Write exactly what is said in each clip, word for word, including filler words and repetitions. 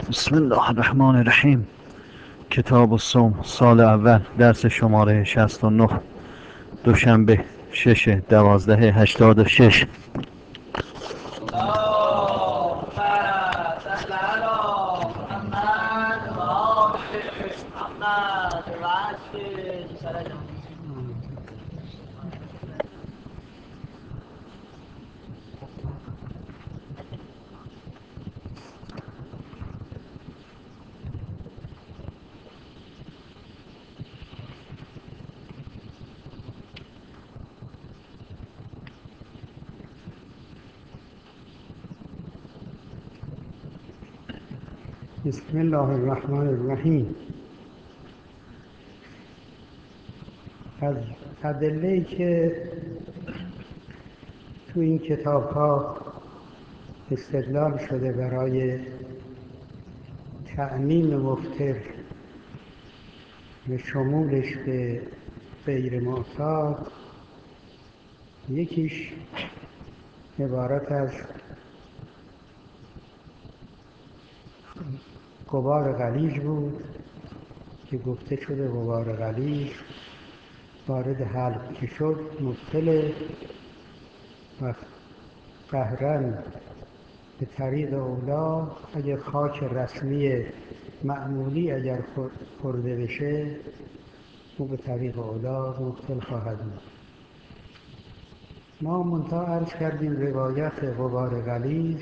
بسم الله الرحمن الرحیم. کتاب الصوم، سال اول، درس شماره شصت و نه، دوشنبه، شش دوازده هشتاد و شش. بسم الله الرحمن الرحیم. از ادله‌ای که تو این کتاب ها استدلال شده برای تعمیم مفطر و شمولش به غیر معتاد، یکیش عبارت از غبار غلیظ بود که گفته شده غبار غلیظ وارد حلق که شد مبتل و قهرن به طریق اولا اگر خاک رسمی معمولی اگر خورده بشه او به طریق اولا مبتل خواهد بود. ما منتها عرض کردیم روایت غبار غلیظ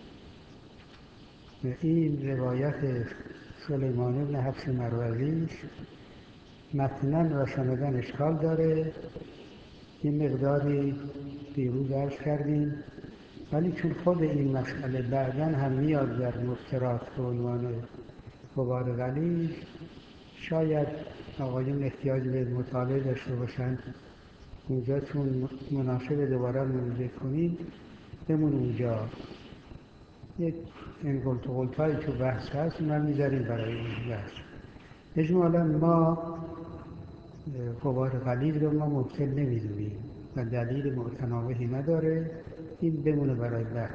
و این روایت سلیمان بن حفص مروزی متناً و سنداً اشکال داره. این مقداری دیروز عرض کردیم، ولی چون خود این مسئله بعداً هم میاد در مفترات به عنوان غبار غلیظ، شاید آقایون احتیاج به مطالعه داشته باشند. اونجا چون مناسب دوباره مراجعه کنید بمون اونجا. یک انگلت و غلطایی تو بحث هست، اونا میذاریم برای این بحث. اجمالا ما غبار غلیظ رو ما مبتل نمیدونیم و دلیل معتناقی نداره، این بمونه برای بحث.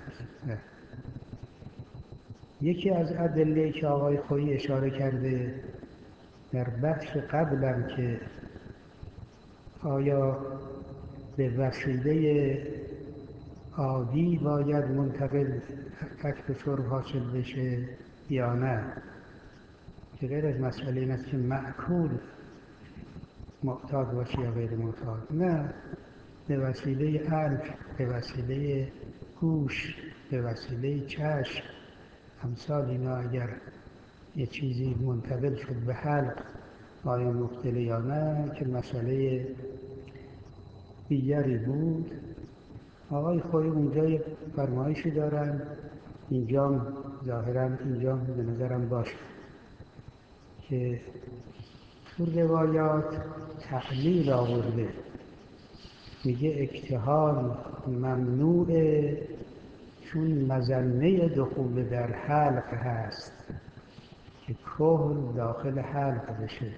یکی از ادله که آقای خویی اشاره کرده در بحث قبلم که آیا به وسیله عادی باید منتقل کسب شرب حاصل بشه یا نه، که غیر از مسئله این است که مأکول معتاد باشه یا غیر معتاد. نه، به وسیله انف، به وسیله گوش، به وسیله چشم، امثال اینا اگر یه چیزی منتقل شد به حلق آیا مبتل یا نه که مسئله دیگری بود. آقای خویی اونجا یک فرمایشی دارن، اینجا ظاهرا اینجا به نظرم باشه که تو روایات تعلیل آورده، میگه اکتحال ممنوعه چون مظنه دخول در حلق هست که کحل داخل حلق بشه،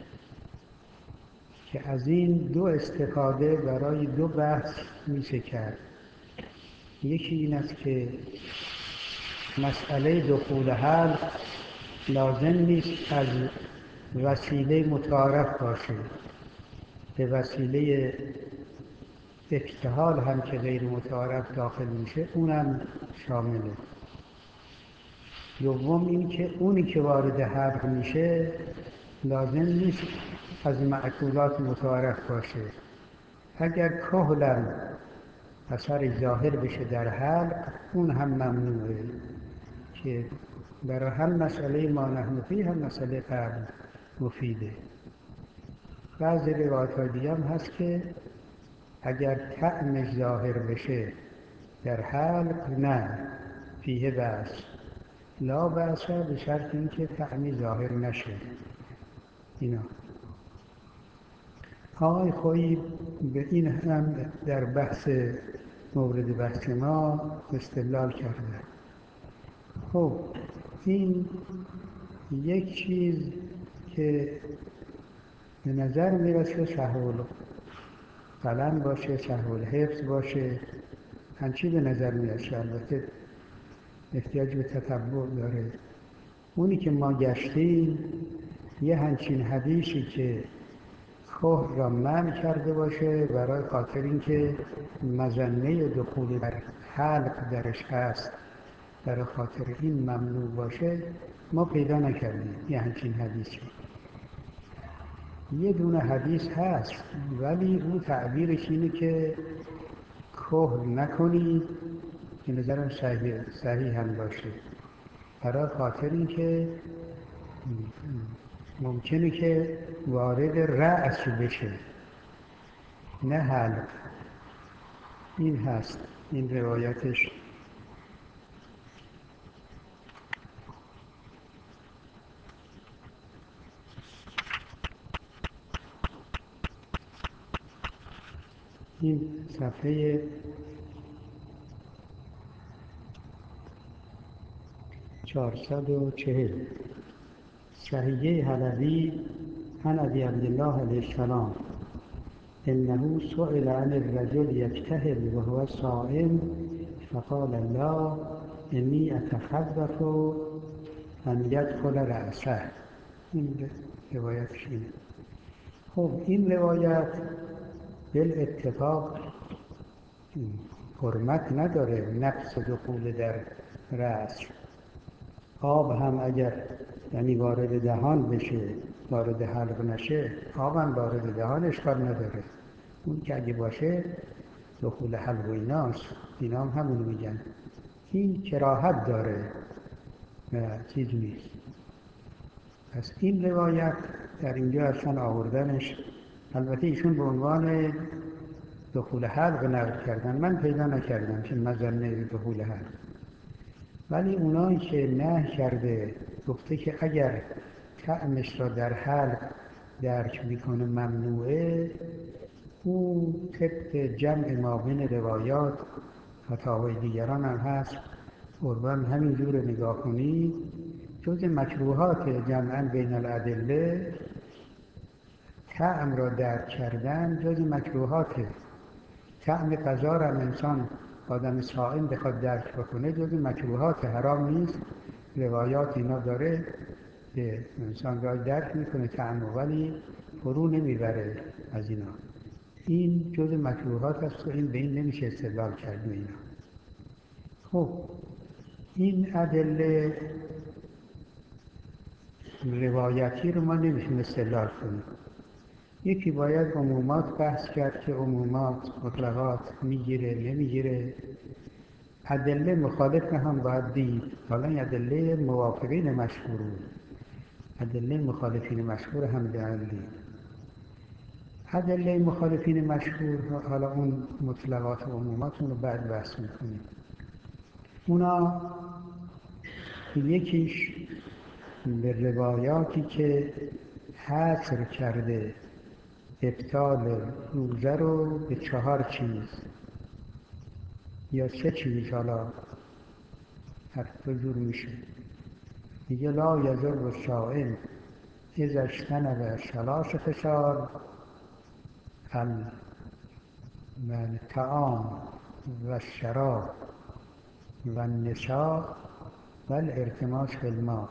که از این دو استفاده برای دو بحث میشه کرد. یکی این است که مسئله دخول حلق لازم نیست از وسیله متعارف باشه، به وسیله اکتحال هم که غیر متعارف داخل میشه اونم شامله. دوم این که اونی که وارد حلق میشه لازم نیست از مأکولات متعارف باشه. اگر کحلم اثر ظاهر بشه در حلق اون هم ممنوعه، که برای هم مسئله ما نحن فیه هم مسئله قبل مفیده. بعضی روایت‌های دیگه هم هست که اگر طعمش ظاهر بشه در حلق نه فیه بأس، لا بأس به شرط اینکه طعمی ظاهر نشه. اینا آقای خویی به این هم در بحث مورد بحث ما استدلال کرده. خب این یک چیز که به نظر میرسه سهو القلم باشه، سهو الحفظ باشه، همچی به نظر میرسه. البته احتیاج به تتبع داره. اونی که ما گشتیم یه همچین حدیثی که کفر را منع کرده باشه برای خاطر اینکه مظنه دخول در حلق درش هست، برای خاطر این ممنوع باشه، ما پیدا نکردیم یه همچین حدیثی. یه دونه حدیث هست ولی اون تعبیرش اینه که کفر نکنید، که نظرم صحیح, صحیح هم باشه، برای خاطر اینکه ممکنه که وارد رأس بشه نه حلق. این هست، این روایتش. این صفحه چهارصد و چهل. صحیحه حلبی عن ابی عبدالله علیه السلام انه سئل عن الرجل یجتهد وهو صائم فقال لا انی اتخوف ان یدخل رأسه. این روایتش اینه. خب این روایت بالاتفاق حرمت نداره، نقص دخول در رأس. آب هم اگر یعنی وارد دهان بشه، وارد حلق نشه، آب هم وارد دهان اشکال نداره. اون که اگه باشه دخول حلق و ایناست، اینا هم همونو میگن. این کراهت داره و چیز نیست. پس این روایت در اینجا اصلا آوردنش، البته ایشون به عنوان دخول حلق نقل کردن، من پیدا نکردم که مظنه دخول حلق. ولی اونایی که نهی کرده گفته که اگر طعمش را در حلق درک میکنه ممنوعه، اون طبق جمع ما بین روایات فتاوای دیگران هم هست. قربان همین جور نگاه کنید، جز مکروهات جمعاً بین الادله طعم را درک کردن، جز مکروهاته. طعم غذا را انسان آدم صائم بخواد درک بکنه جز مکروهات، حرام نیست. روایات اینا داره که انسان را درک میکنه طعم، ولی فرو نمیبره از اینا. این جز مکروهات است و این به این نمیشه استدلال کرد اینا. خب این ادله روایتی رو ما نمیشیم استدلال کنیم. یکی باید عمومات بحث کرد که عمومات مطلقات میگیره نمیگیره، ادله مخالف هم باید دید. حالا این ادله موافقین مشهور، ادله مخالفین مشهور هم باید دید. ادله مخالفین مشهور، حالا اون مطلقات و عمومات رو بعد بحث میکنیم. اونا یکیش به روایاتی که حصر کرده ابطال روزه رو به چهار چیز یا سه چیز، حالا هر دو جور میشه. میگه لا یضر الصائم اذا اجتنب ثلاث خصال الطعام و الشراب و النساء و الالتماس فی الماء.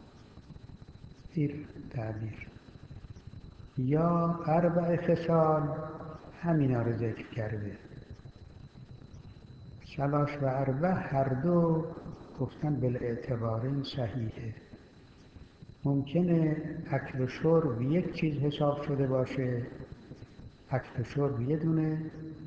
دیر تعبیر. یا اربع خصال همینا رو ذکر کرده. ثلاث و اربع هر دو گفتن بالاعتبارین صحیحه. ممکنه اکل و شرب یک چیز حساب شده باشه، اکل و شرب یه دونه،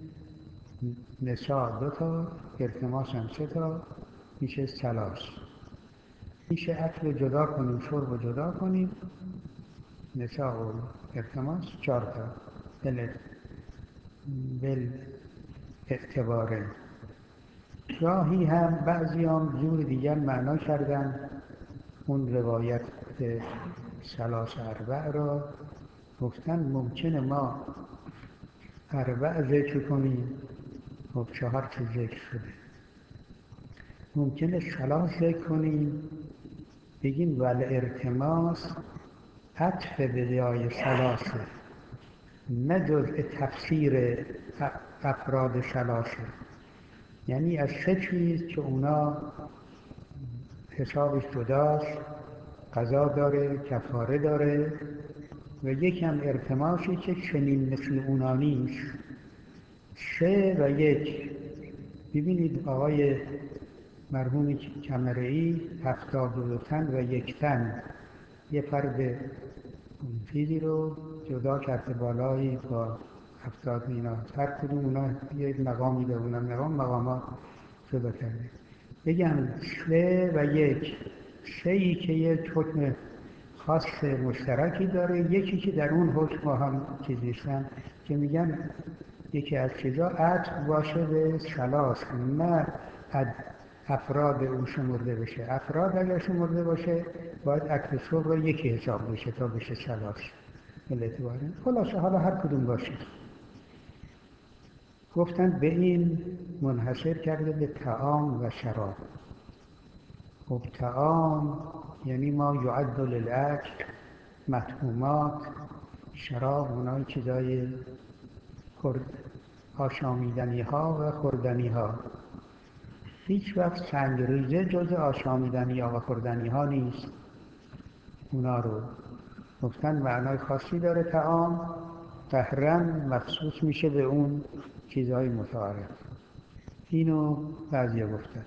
نساء دو تا، التماس هم سه تا، میشه ثلاث. میشه اکل رو جدا کنیم، شرب رو جدا کنیم، نساء و التماس چهار تا. بل بل اعتباره. گاهی هم بعضی هم جور دیگر معنا کردن اون روایت ثلاث اربع را، گفتن ممکنه ما اربع ذکر کنیم، خب چهار تا ذکر شده. ممکنه ثلاث ذکر کنیم، بگیم ول ارتماس عطف به جای ثلاثه، نه جزء تفسیر افراد ثلاثه. یعنی از سه چیز که اونا حسابش جداست، قضا داره، کفاره داره و یکم ارتماشی که چنین مثل اونا نیست. سه و یک. ببینید آقای مرحوم کمرئی هفتاد و دو تن و یک تن یه فرد چیزی رو جدا کرده بالایی با هفتاد اینا، هر کدوم اونا یک مقامی به اونا مقام مقامات جدا کرده. بگم سه و یک، سه‌ای که یک حکم خاص مشترکی داره، یکی که در اون حکم با هم چیزیستن که میگن یکی از چیزا عطف باشه به ثلاث، نه افراد اون شمرده بشه. افراد اگر شمرده باشه باید عطف صبح رو یکی حساب بشه تا بشه ثلاث. بالاعتباره خلاصه حالا هر کدوم باشه. گفتن به این منحصر کرده به طعام و شراب. خب طعام یعنی ما یعد للاکل، مطعومات، شراب اونای چیزای آشامیدنی ها و خوردنی ها. هیچ وقت سنگریزه جز آشامیدنی ها و خوردنی ها نیست. اونا رو گفتن معنای خاصی داره طعام، قهراً مخصوص میشه به اون چیزهای متعارف. اینو بعضی گفتن.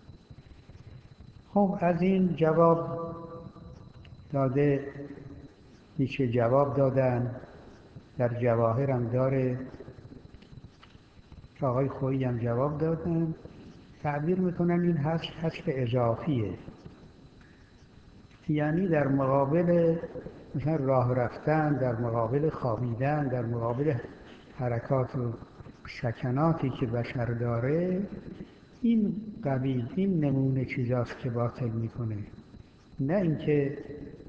خب از این جواب داده میشه جواب دادن. در جواهر هم داره که آقای خویی هم جواب دادن. تعبیر میکنن این حذف حذف اضافیه، یعنی در مقابل مثلا راه رفتن، در مقابل خوابیدن، در مقابل حرکات و سکناتی که بشر داره، این قبیل این نمونه چیزاست که باطل میکنه. نه اینکه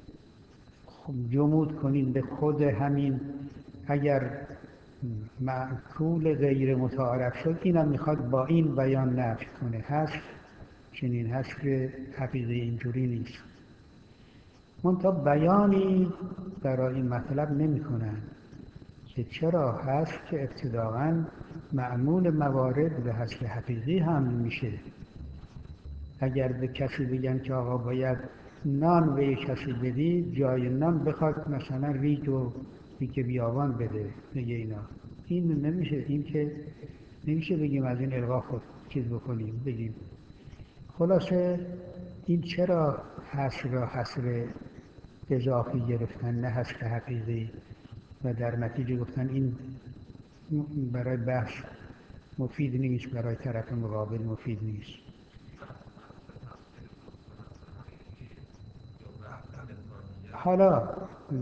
جمود کنیم به خود همین. اگر معقول غیر متعارف شد اینم میخواد با این بیان نفی کنه. حذف چنین حذف حقیقی اینجوری نیست. منتها بیانی برای این مطلب نمی کنن که چرا حذف که ابتداعاً معمول موارد به حذف حقیقی هم میشه. اگر به کسی بگن که آقا باید نان به یک کسی بدی، جای نان بخواد مثلا ریگ و ریگ بیابان بده، بگه اینا این نمیشه. این که نمیشه بگیم از این الغا خود چیز بکنیم بگیم. خلاصه این چرا حصر را حصر اضافی گرفتن نه حصر حقیقی و در نتیجه گفتن این برای بحث مفید نیست، برای طرف مقابل مفید نیست. حالا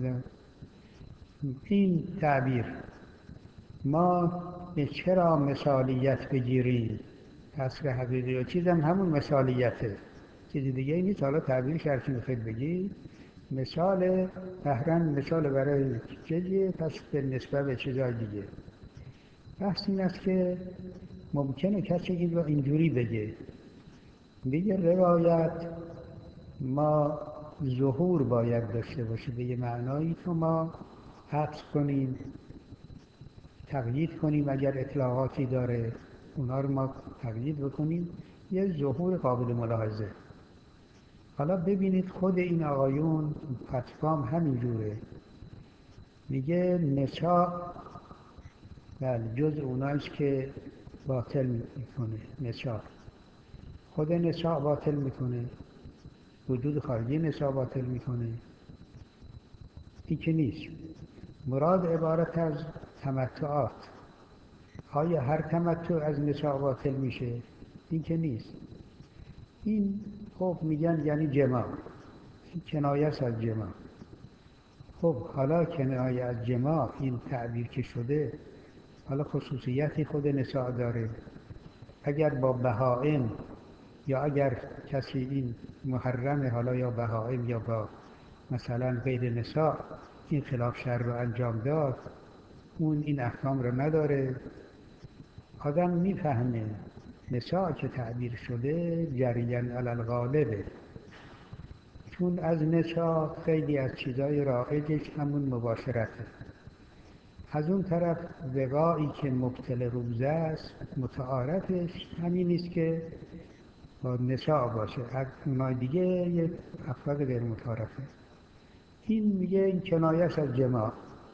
این تعبیر ما به چرا مثالیت بگیریم؟ حصر حقیقی و چیزم همون مثالیته، چیزی دیگه ای نیست. حالا تعبیر شرطی میخواید بگید مثال قهرن مثال برای چیزیه، پس به نسبت به چیزهای دیگه. بحث این است که ممکنه کسی این رو اینجوری بگه، بگه روایت ما ظهور باید داشته باشه به یه معنایی که ما حبس کنیم، تقیید کنیم، اگر اطلاقاتی داره اونا رو ما تقیید بکنیم، یه ظهور قابل ملاحظه. حالا ببینید خود این آقایون فتوام همین جوره، میگه نساء بله جز اوناییست که باطل میکنه. نساء خود نساء باطل میکنه، وجود خارجی نساء باطل میکنه. این که نیست. مراد عبارت از تمتعات. آیا هر تمتع از نساء باطل میشه؟ این که نیست. این خب میگن یعنی جماع، این کنایه است از جماع. خب حالا کنایه از جماع این تعبیر که شده، حالا خصوصیتی خود نساء داره. اگر با بهائم یا اگر کسی این محرمه، حالا یا بهائم یا با مثلا غیر نساء این خلاف شرع رو انجام داد، اون این احکام رو نداره. آدم میفهمه نساء که تعبیر شده جریان علی الغالبه، چون از نساء خیلی از چیزای رایجش همون مباشرته. از اون طرف وقاعی که مبتل روزه است متعارفش همین است که با نساء باشه، از اونای دیگه یه افراد غیر متعارفه. این میگه این کنایش از جماع.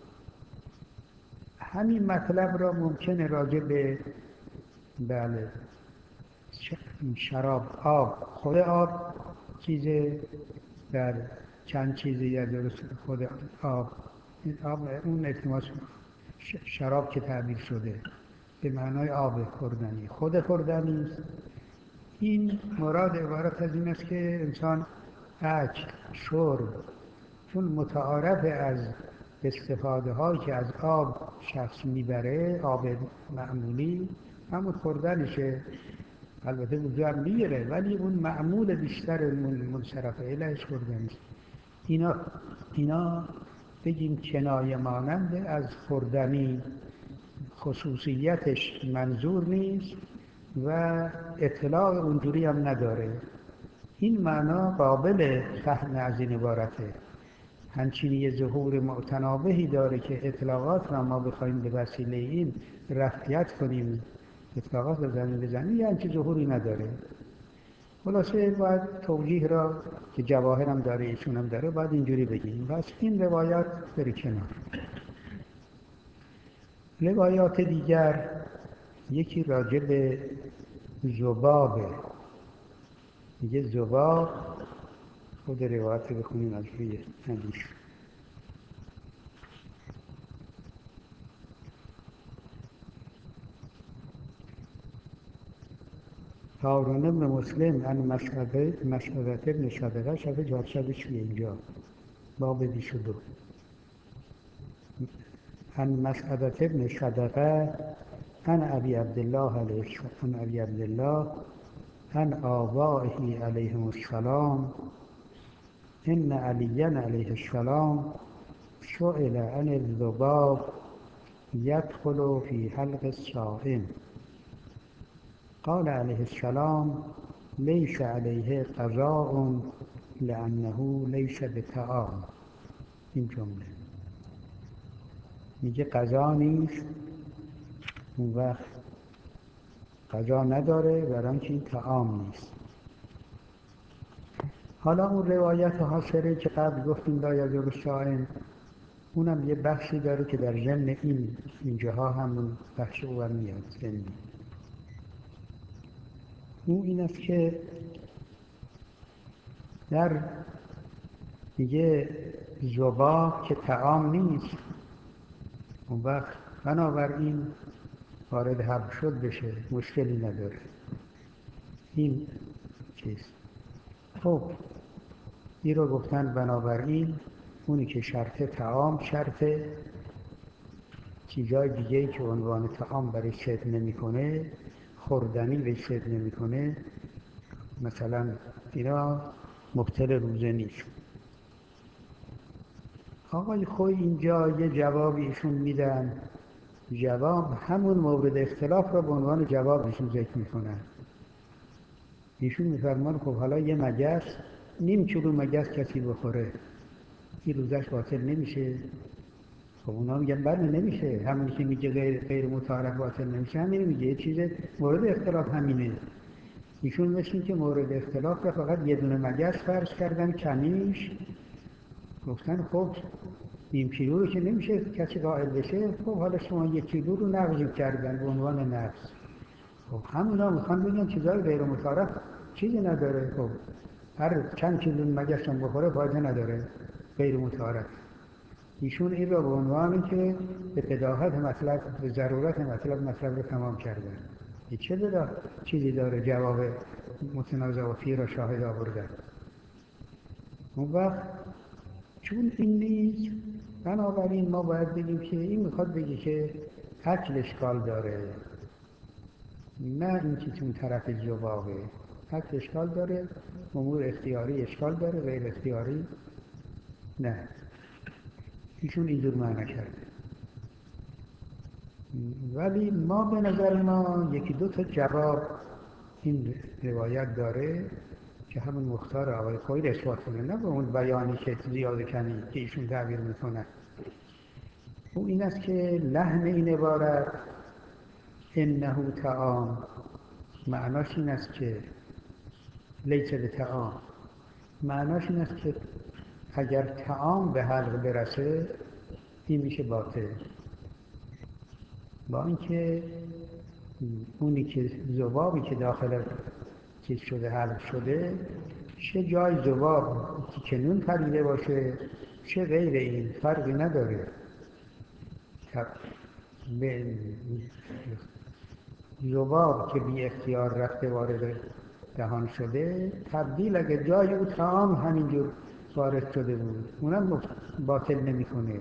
همین مطلب را ممکنه راجع به بله شراب، آب، خود آب چیز در چند چیزی یا درست خود آب، این آب اون التماس شراب که تعبیر شده به معنای آب خوردنی، خود خوردنی. این مراد عبارت از این است که انسان اکل، شرب، چون متعارف از استفاده هایی که از آب شخص میبره، آب معمولی همون خوردنشه، البته وضو هم میگیره ولی اون معمول بیشتر منصرف الیهش خوردنیست. اینا اینا بگیم کنایه مانند از خوردنی، خصوصیتش منظور نیست و اطلاع اونجوری هم نداره. این معنا قابل فهم از این عبارته. همچنین یه ظهور متنابهی داره که اطلاقات را ما بخوایم به وسیله این رفعیت کنیم، اطلاقات بزنیم بزنیم، یه همچین ظهوری نداره. خلاصه باید توجیه را که جواهر هم داره ایشون هم داره باید اینجوری بگیم. بس این روایات بری کنار. روایات دیگر یکی راجع به ذبابه، میگه ذباب، خود روایت بخونیم از روی حدیث. هارون بن مسلم ان مسعده مسعده بن صدقه شب چهارصد و اینجا باب بیست و دو. ان مسعده بن صدقه ان ابی عبدالله علیه ان ابی عبدالله ان آبائه علیهم السلام ان علی علیه السلام سئل عن الذباب يدخل في حلق الصائم قال علیه السلام لیس علیه قضاء لانه لیس بطعام. این جمله میگه قضا نیست، اون وقت قضا نداره برای اینکه این طعام نیست. حالا اون روایت حاصله که قبل گفتیم لا یضر الصائم، اونم یه بخشی داره که در ضمن این اینجاها همون بخش او هم میاد ضمنی. اون این است که در میگه ذباب که طعام نیست، اون وقت بنابراین وارد حرب شد بشه مشکلی نداره این چیز. خب این رو گفتن بنابراین اونی که شرط طعام شرطه، چیزای دیگه‌ای که عنوان طعام برای صدق نمی‌کنه، خوردنی به صدق نمی‌کنه، مثلا اینا مبطل روزه نیست. آقای خوی اینجا یه جوابی ایشون میدن، جواب همون مورد اختلاف را به عنوان جواب ایشون ذکر میکنن. ایشون میفرمان خب حالا یه مگس، نیم کیلو مگس کسی بخوره این روزش باطل نمیشه؟ خب اونا میگن بله نمیشه، همونی که میگه غیر, غیر متعارف باطل نمیشه همین میگه. یه چیز مورد اختلاف همینه. ایشون مثل که مورد اختلاف را فقط یه دونه مگس فرض کردن کمیش، گفتن خب نیم کیلو رو که نمیشه کسی قائل بشه، خب حالا شما یک کیلو رو نقض کردن به عنوان نقض. خب همونا میخوان بگن چیزای غیر متعارف چیزی نداره، خب هر چند کیلو مگس هم بخوره فایده نداره، غیر متعارف. ایشون این را به عنوانی که به بداهت مطلب، به ضرورت مطلب مطلب رو تمام کردن. این چه بدا چیزی داره جواب متنازع و فی را شاهد آوردن. اون وقت چون این نیست بنابراین ما باید بگیم که این میخواد بگه که اکل اشکال داره، نه این که چون طرف ذبابه. اکل اشکال داره، امور اختیاری اشکال داره، غیر اختیاری نه. ایشون اینجور معنی کرده. ولی ما به نظر ما یکی دو تا جواب این روایت داره که همون مختار آقای خویی را اثبات کنه، نه به اون بیانی که زیاده کنی که ایشون تعبیر میکنه. او این است که لحن این عبارت انه طعام معناش این است که لیس به طعام، معناش این است که اگر طعام به حلق برسه این میشه باطل. با اینکه اونی که ذبابی که داخل چیز شده حلق شده، چه جای ذباب که نون پریده باشه چه غیر این فرقی نداره. ذباب که بی اختیار رفته وارد دهان شده، تبدیل اگه جای او طعام همینجور وارد شده بود اونم باطل نمیکنه.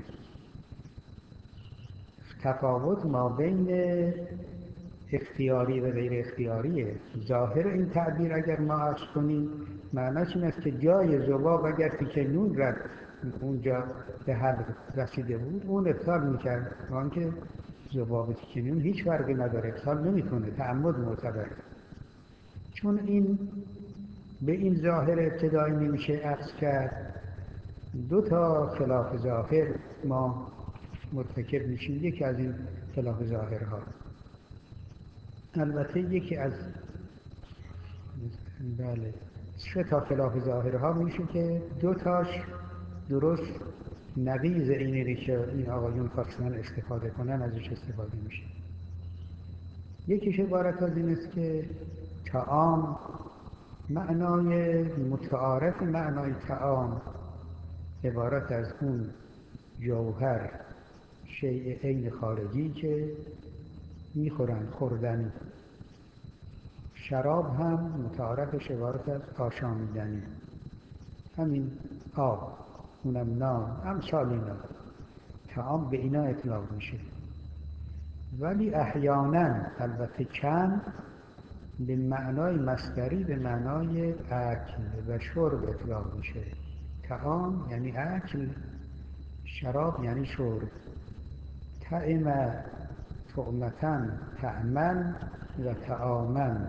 تفاوت ما بین اختیاری و غیر اختیاریه. ظاهر این تعبیر اگر ما عکس کنیم معناش این است که جای ذباب اگر تیکه نون رفت اونجا به حلق رسیده بود اون ابطال میکرد، وان که ذباب تیکه نون هیچ فرقی نداره، ابطال نمیکنه، تعمد معتبره. چون این به این ظاهر ابتدایی نمیشه عکس کرد، دو تا خلاف ظاهر ما مرتکب میشیم. یکی از این خلاف ظاهرها، البته یکی از بله سه تا خلاف ظاهرها میشه که دو تاش درست نقیض اینی که این آقایون خواستن استفاده کنن ازش استفاده میشه. یکیش عبارت از این است که طعام معنای متعارف معنای طعام عبارت از اون جوهر شیء عین خارجی که میخورن، خوردنی. شراب هم متعارفش عبارت از آشامیدنی، همین آب، اونم نان، امثال اینا. طعام به اینا اطلاق میشه. ولی احیانا، البته کم، به معنای مصدری به معنای اکل و شرب اطلاق میشه. طعام یعنی اکل، شراب یعنی شرب. طعم طعمتن طعمن و طعامن،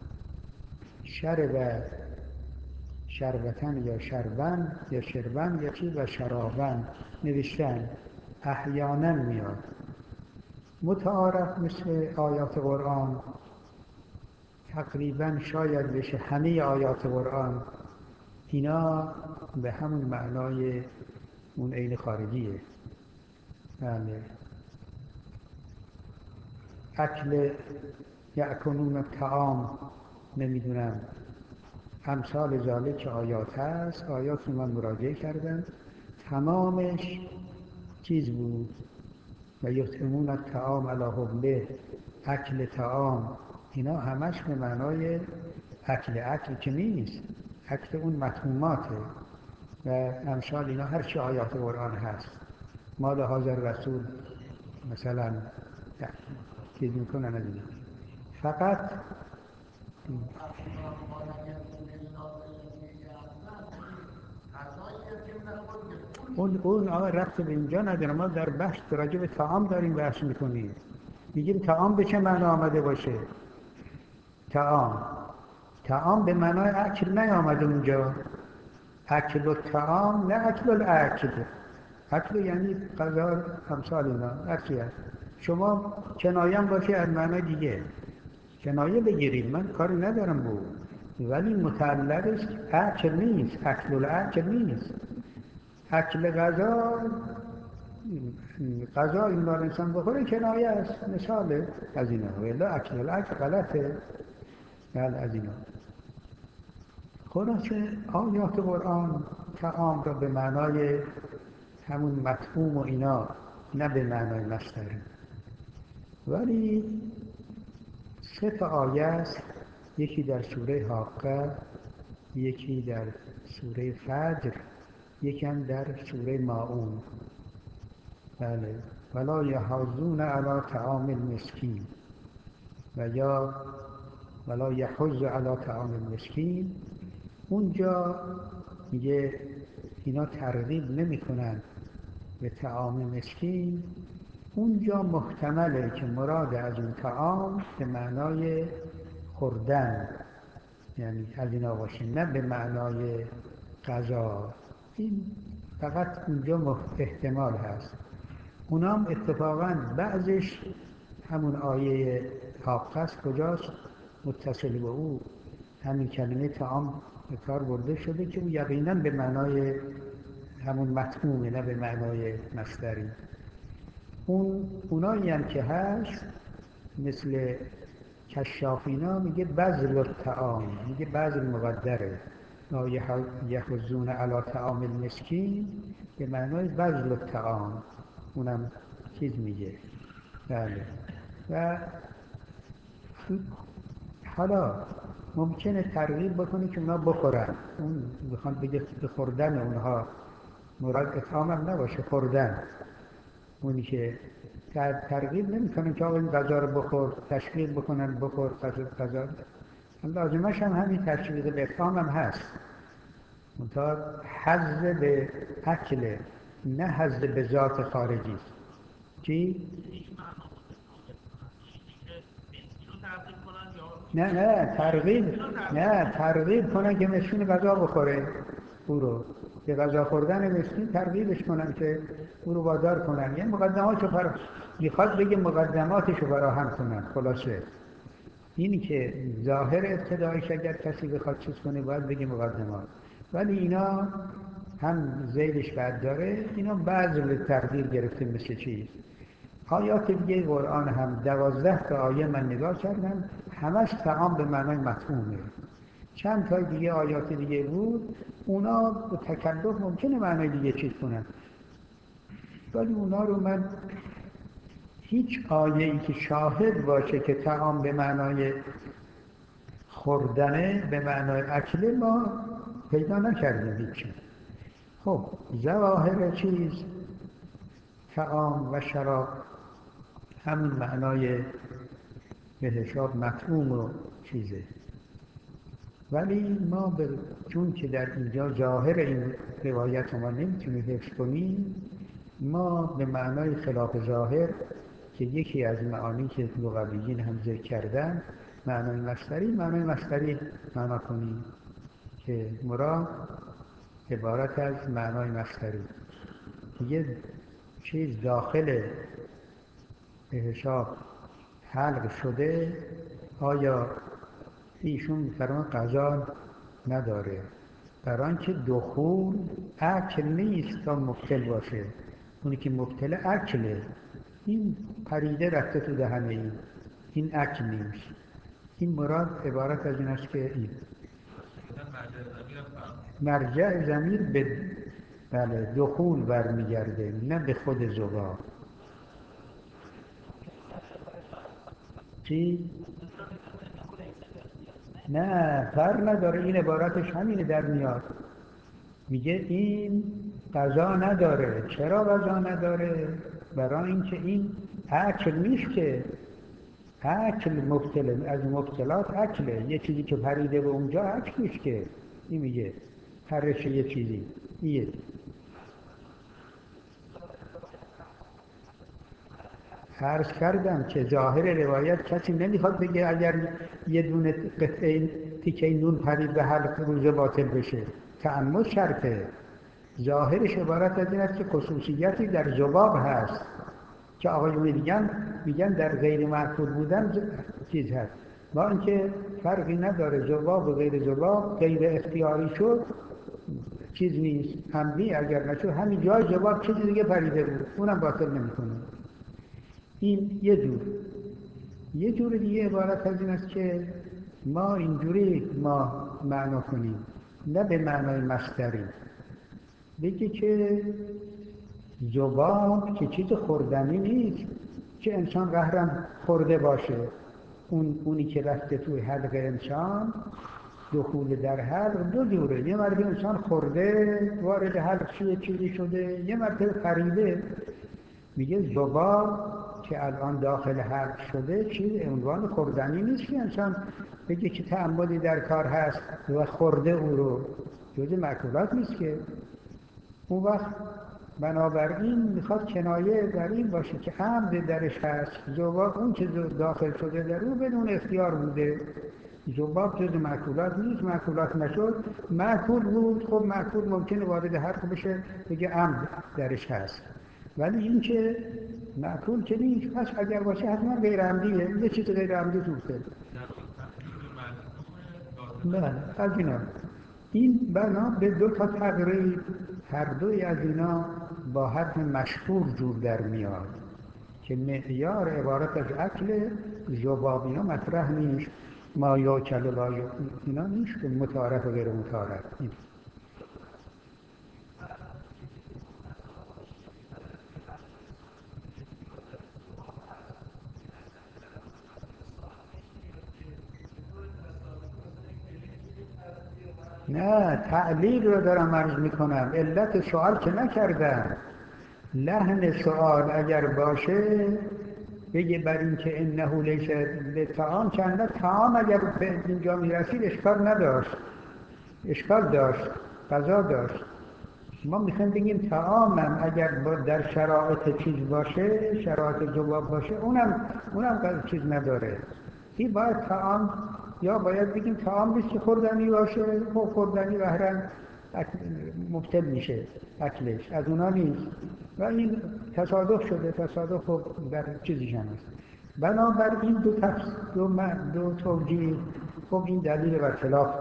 شرب شربتن یا شربن یا شربن یا چی و شرابن نوشتن. احیانا میاد. متعارف مثل آیات قرآن، تقریبا شاید بشه همه آیات قرآن اینا به همون معنای اون عین خارجیه. بله. اکل یأکلون الطعام، نمیدونم امثال ذالک که آیات هست. آیات رو من مراجعه کردم، تمامش چیز بود. و یطعمون الطعام علی حبه، اکل طعام، اینا همش به معنای اکل. اکل که نیست، اکل اون مطعوماته و امثال اینا. هر چی آیات قرآن هست مال حاضر رسول مثلا چیز میکنن از اینا. فقط اون اون آقا رفت به اینجا نداره. ما در بحث راجع به طعام داریم بحث میکنیم. میگیم طعام به چه معنا آمده باشه؟ طعام طعام به معنای اکل نیامده اونجا. اکل و طعام نه اکل الاکل. اکل یعنی غذا، امثال اینا هرچی هست. شما کنایم باشه از معنای دیگه کنایه بگیرید، من کاری ندارم بود، ولی متعلقش اکل نیست، اکل الاکل نیست. اکل غذا، غذا این بار انسان بخوره کنایه است، مثال از اینا. ولی اکل الاکل غلطه. بله از اینا. خلاصه آیات قرآن طعام را به معنای همون مطعوم و اینا، نه به معنای مصدری. ولی سه تا آیه است، یکی در سوره حاقه، یکی در سوره فجر، یکی هم در سوره ماعون. بله. ولا یحاضون علی طعام المسکین و یا ولا یحض علی طعام المسکین. اونجا میگه اینا ترغیب نمی کنن به طعام مسکین. اونجا محتمله که مراد از اون طعام به معنای خوردن، یعنی از اینا باشه، نه به معنای غذا. این فقط اونجا احتمال هست. اونام اتفاقاً بعضش همون آیه حاقه است. کجاست؟ متصل به او همین کلمه طعام به کار برده شده که یقینا به معنای همون مطعومه، نه به معنای مصدری. اون اونایی هم که هست مثل کشافینا میگه بذل الطعام، میگه بذل مقدره، لا یحضون علی طعام المسکین به معنای بذل الطعام، اونم چیز میگه. بله. و حالا ممکنه ترغیب بکنه که اونا بخورن، اون بخوان بگه به خوردن اونها، مراد اطعام هم نباشه، خوردن. اونی که ترغیب نمیکنن که آقا این غذا رو بخور، تشویق بکنن بخور غذا غذا. لازمش هم همین تشویق به اطعام هم هست، منتها حظ به اکل، نه حظ به ذات خارجی. چی؟ نه نه ترغیب نه ترغیب کنن که مسکین غذا بخوره، او رو به غذا خوردن مسکین ترغیبش کنن که او رو وادار کنن، یعنی مقدماتشو فر... میخواد بگه مقدماتشو فراهم کنن. خلاصه اینی که ظاهر ابتدایش اگر کسی بخواد چیز کنه باید بگه مقدمات، ولی اینا هم ذیلش بد داره، اینا بعضی به ترغیب گرفته. مثل چیز آیات دیگه قرآن هم دوازده تا آیه من نگاه کردم، همش طعام به معنای مطعومه. چند تا دیگه آیات دیگه بود اونا به تکلف ممکنه معنای دیگه چیز کنن، ولی اونا رو من هیچ آیه ای که شاهد باشه که طعام به معنای خوردنه، به معنای اکله، ما پیدا نکردیم هیچ. خب ظواهر چیز طعام و شراب همون معنای به حساب مطعوم و چیزه، ولی ما به چون که در اینجا ظاهر این روایت ما نمیتونیم حفظ کنیم، ما به معنای خلاف ظاهر که یکی از معانی که لغویین هم ذکر کردن، معنای مصدری، معنای مصدری معنا کنیم که مراد عبارت از معنای مصدری. یه چیز داخل به حساب حلق شده، آیا ایشون فرمان قضا نداره؟ برای آنکه دخول اکل نیست تا مبتل باشه، اونی که مبتل اکله، این پریده رفته تو دهنه این این اکل نیست. این مراد عبارت از این است که این مرجع ضمیر به بله دخول برمیگرده، نه به خود ذباب. چی؟ نه فرق نداره، این عبارتش همینه در میاد، میگه این قضا نداره. چرا قضا نداره؟ برای اینکه این اکل نیست که، اکل مبتله، از مبتلات اکله، یه چیزی که پریده به اونجا اکل نیست که. این میگه پرش یه چیزی ایه. عرض کردم که ظاهر روایت کسی نمیخواد بگه اگر یه دونه قطعه تیکه نون پرید به حلق روزه باطل بشه، تأمل شرطه. ظاهرش عبارت از این است که خصوصیتی در ذباب هست که آقایون میگن میگن در غیر معقول بودن چیز هست، با اینکه فرقی نداره، ذباب و غیر ذباب غیر اختیاری شد چیز نیست، عمدی اگر نشد همین جای ذباب چیزی دیگه پریده بود اونم باطل نمیکنه. این یه جور. یه جور دیگه عبارت از این است که ما اینجوری ما معنا کنیم، نه به معنای مصدری، بگه که ذباب که چیز خوردنی نیست که انسان قهرم خورده باشه، اون اونی که رفته توی حلق انسان، دخول در حلق دو جوره، یه مرتبه انسان خورده وارد حلق شده چیزی شده، یه مرتبه پریده. میگه ذباب که الان داخل حلق شده چیز عنوان خوردنی نیست که انسان بگه که تعمدی در کار هست و خورده او رو، جز مأکولات نیست که. اون وقت بنابراین میخواد کنایه در این باشه که عمد درش هست، ذباب اون که داخل شده در او بدون اختیار بوده. ذباب جز مأکولات نیست، مأکولات نشد، مأکول بود، خب مأکول ممکنه وارد حلق بشه بگه عمد درش هست، ولی این که مأکول که نیست، پس اگر باشه حتما غیر عمدیه، یه چیز غیر عمدی توسته. بله از اینا این بنا به دو تا تقریب، هر دوی از اینا با حرف مشهور جور در میاد که معیار عبارت از اکل ذباب اینا مطرح نیست، ما یاکل و لا یاکل اینا نیست که متعارف و غیر متعارف. نه تعلیل رو دارم عرض میکنم، علت سوال که نکردم. لحن سوال اگر باشه بگه بر این که انه لیس لطعام، چند طعام اگر به اینجا میرسید اشکال نداشت، اشکال داشت، غذا داشت. ما میخوایم بگیم طعامم اگر با در شرایط چیز باشه، شرایط ذباب باشه، اونم اونم چیز نداره. این باید طعام، یا باید بگیم طعام نیست که خوردنی باشه، خب خوردنی بهرن مبتل میشه اکلش، از اونا نیست. و این تصادف شده، تصادف در چیزیش هم هست. بنابراین دو تفس دو, دو توجیه، خب این دلیل بر خلاف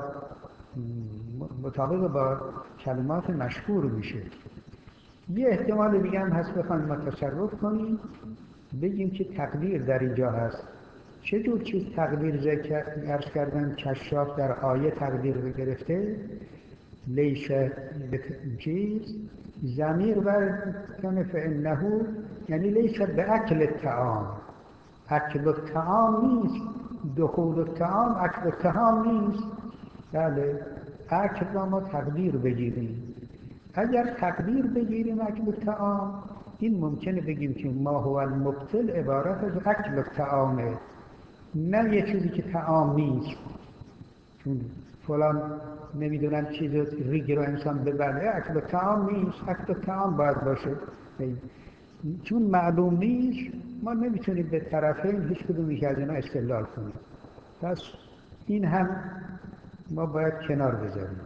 مطابق با کلمات مشهور میشه. یه احتمال دیگه هم هست بخوایم ما تصرف کنیم، بگیم که تقدیر در اینجا هست. چه جور چیز تقدیر ذکر عرض کردن کشاف در آیه تقدیر رو گرفته؟ لیس چیز ضمیر و کنه فانه، یعنی لیس به اکل الطعام، اکل الطعام نیست، دخول الطعام اکل الطعام نیست. بله اکل را ما تقدیر بگیریم. اگر تقدیر بگیریم اکل الطعام، این ممکنه بگیم که ما هو المبتل عبارت از اکل الطعامه، نه یه چیزی که طعام نیست. چون فلان نمیدونم چیز ریگی رو انسان ببله، اکل الطعام نیست، اکل الطعام باید باشه. چون معلوم نیست ما نمیتونیم به طرفین هیچ کدوم یک از اینا استدلال کنیم. پس این هم ما باید کنار بذاریم.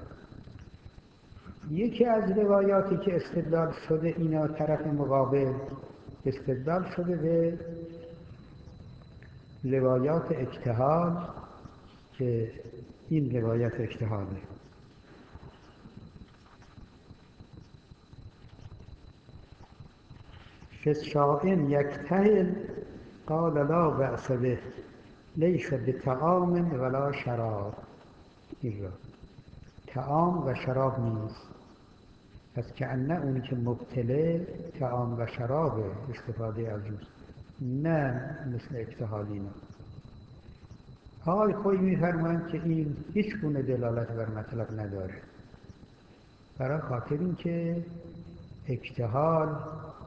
یکی از روایاتی که استدلال شده اینا طرف مقابل استدلال شده به روایات اجتهاد، که این روایت اجتهاده. فالشائم یکتهل قال لا بأس به لیس بطعام ولا شراب. این را طعام و شراب نیست، پس که انه اونی که مبتله طعام و شراب استفاده از روز، نه مثل اجتهادینا. آقای خویی می‌فرمایند که این هیچ گونه دلالت بر مطلب نداره، برای خاطر این که اجتهاد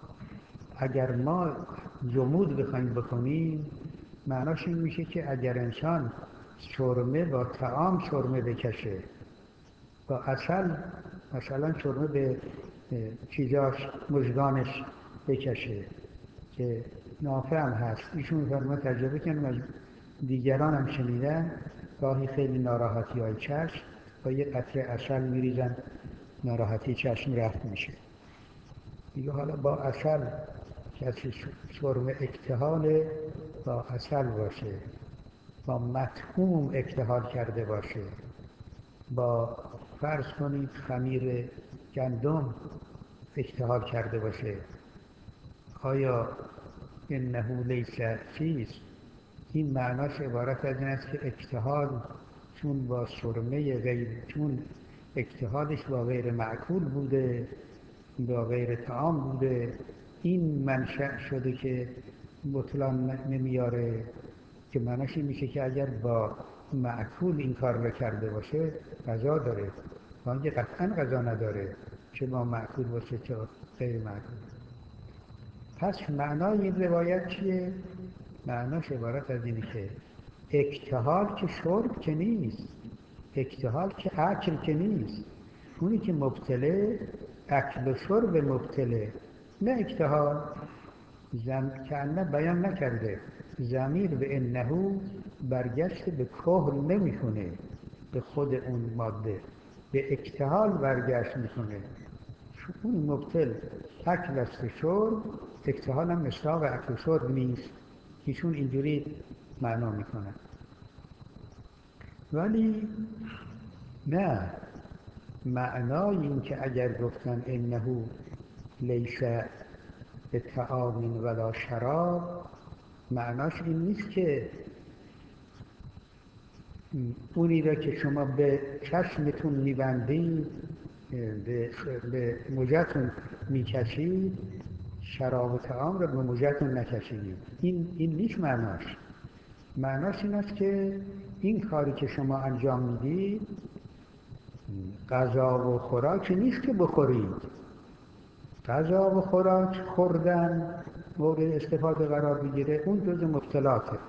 اگر ما جمود بخوایم بکنیم معناش این میشه که اگر انسان سرمه با طعام سرمه بکشه، با عسل مثلا سرمه به چیزاش مژگانش بکشه که نافع هم هست. ایشون فرمود تجربه کنیم، از دیگران هم شنیدن، گاهی خیلی ناراحتی های چشم با یه قطره عسل میریزن ناراحتی چشم رفت میشه. دیگه حالا با عسل کسی سرمه اکتحال با عسل باشه، با مطعوم اکتحال کرده باشه، با فرض کنید خمیر گندم اکتحال کرده باشه، آیا انه لیس چیز؟ این معناش عبارت از این است که اکتحال چون با سرمه غیر، چون اکتحالش با غیر معکول بوده، با غیر طعام بوده، این منشأ شده که بطلان نمیاره. که معناش این میشه که اگر با معکول این کار رو کرده باشه غذا داره، و اینکه قطعا غذا نداره، چه با معکول باشه چه غیر معکول. پس معنای این روایت چیه؟ معناش عبارت از اینه که اکتحال که شرب که نیست، اکتحال که اکل که نیست، اونی که مبتله اکل و شرب مبتله، نه اکتحال. زم... که انه بیان نکرده، ضمیر به انهو برگشت به کهر نمی کنه، به خود اون ماده، به اکتحال برگشت میکنه. اون مبتل اکل است و شرب، اکتحال هم مصداق اکل و شرب نیست، ایشون اینجوری معنا میکنه. ولی نه، معنای این که اگر گفتن انه لیس به طعام ولا شراب، معناش این نیست که اونی را که شما به چشمتون میبندید، به, به مژه‌تون میکشید، شراب و طعام را به مژه‌تون نکشیدید. این این نیست معناش. معناش این است که این کاری که شما انجام میدید غذا و خوراک نیست که بخورید. غذا و خوراک خوردن مورد استفاده قرار بگیره، اون جزء مبتلاته.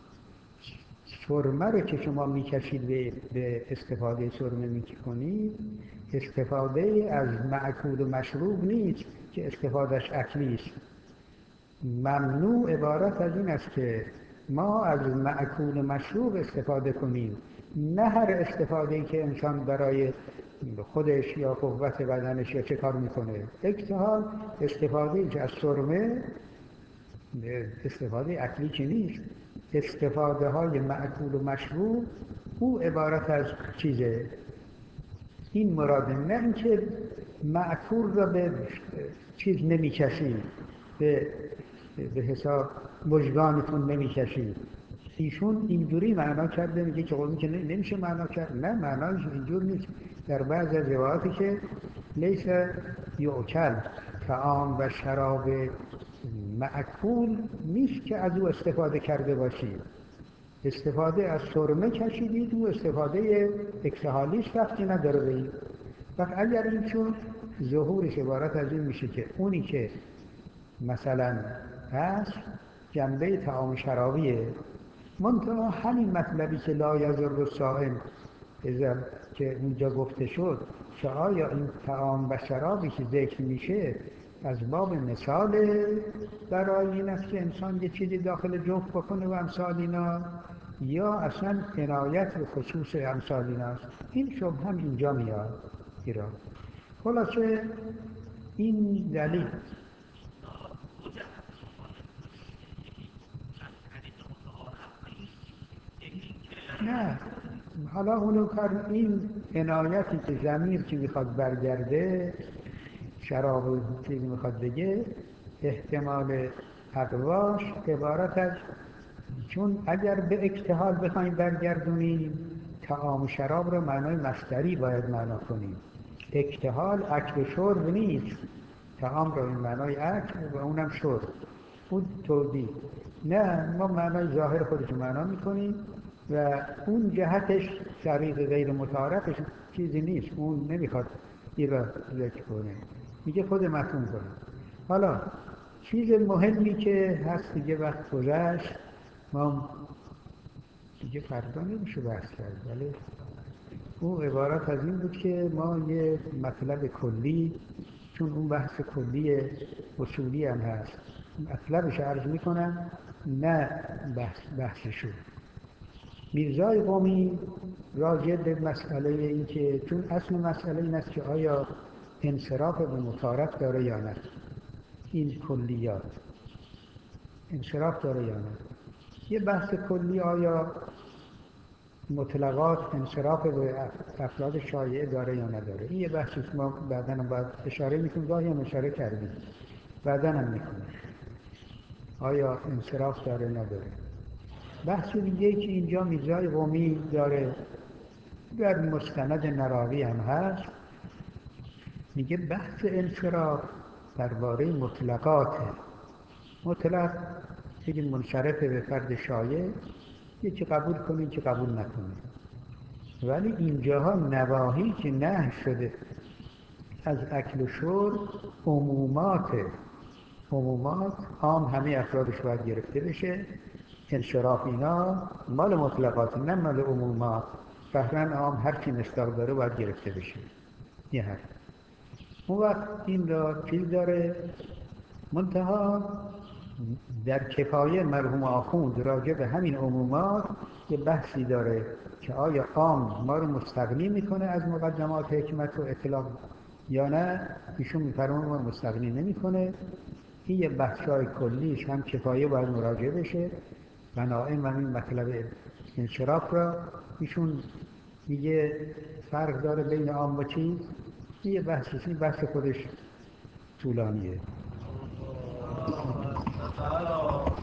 سرمه رو که شما میکشید به استفاده سرمه میکنید، استفاده از مأکول و مشروب نیست که استفادهش اکلی است. ممنوع عبارت از این است که ما از مأکول و مشروب استفاده کنیم، نه هر استفاده‌ای که انسان برای خودش یا قوت بدنش یا چه کار میکنه. اکتحال استفاده که از سرمه استفاده اکلی که نیست، استفاده های مأکول و مشروب او عبارت از چیزه. این مراده، نه اینکه مأکول را به چیز نمی کشید، به, به حساب مژگانتون نمی کشید. ایشون اینجوری معنا کرده، میگه که قومی که نمیشه معنا کرد. نه، معناش اینجور نیست. در بعض از روایاتی که لیس یؤکل طعام و شراب مأکول نیست که از او استفاده کرده باشید. استفاده از سرمه کشیدید، او استفاده اکتحالیش رفتی نداره به این. وقت اگر این شد، ظهورش عبارت از این میشه که اونی که مثلا هست جنبه طعام شرابیه، منتها همین مطلبی که لا یضر الصائم که اونجا گفته شد، که آیا این طعام و شرابی که ذکر میشه از باب مثال برای این است که انسان یه چیزی داخل جوف بکنه و امثال اینا، یا اصلا عنایت به خصوص امثال ایناست. این شبه هم اینجا میاد ایران. خلاصه این دلیل نه. حالا اونو کار، این عنایتی که ضمیر که میخواد برگرده، شراب و چیزی میخواد بگه، احتمال تقواش عبارت از، چون اگر به اکتحال بخوایم برگردونیم، طعام و شراب رو معنای مصدری باید معنا کنیم. اکتحال اکل و شرب نیست، طعام رو این معنای اکل و اونم شرب، اون توضیح. نه، ما معنای ظاهر خودش معنا میکنیم و اون جهتش طریق غیر متعارفش چیزی نیست، اون نمیخواد این را ذکر کنه، میگه خود مفهوم کنه. حالا چیز مهمی که هست دیگه، وقت گذشت، ما دیگه فردا نمیشه بحث کرد، ولی اون عبارت از این بود که ما یه مطلب کلی، چون اون بحث کلی اصولی هم هست، مطلبش عرض میکنم، نه بحث بحثشو. میرزای قمی راجع به مسئله این که، چون اصل مسئله این است که آیا انصراف به متعارف داره یا نه، این کلیات انصراف داره یا نه. یه بحث کلی، آیا مطلقات انصراف به افراد شایعه داره یا نداره. این یه بحثی که ما بعداً هم باید اشاره میکنیم، گاهی هم اشاره کردیم، بعداً هم میکنیم آیا انصراف داره نداره. بحث دیگه که اینجا میرزای قمی داره، در مستند نراوی هم هست، میگه بحث انصراف درباره مطلقاته. مطلق بگیم منصرف به فرد شایع، یکی قبول کنید که قبول نکنید. ولی اینجاها نواهی که نهی شده از اکل و شرب عموماته. عمومات عام همه افرادش باید گرفته بشه. انصراف اینا مال مطلقات، نه مال عمومات. فهرن عام هر چی مصداق داره باید گرفته بشه. یه حرف. اون وقت این را چیز داره، منتها در کفایه مرحوم آخوند راجع به همین عمومات یه بحثی داره که آیا عام ما رو مستغنی میکنه از مقدمات حکمت و اطلاق یا نه. ایشون میفرمونه ما مستغنی نمیکنه. این یه بحثای کلیش هم کفایه باید مراجعه بشه. بنابراین من این مطلب یعنی چراغ را ایشون میگه فرق داره بین عام با چیز. یه بحثی بحث خودش طولانیه.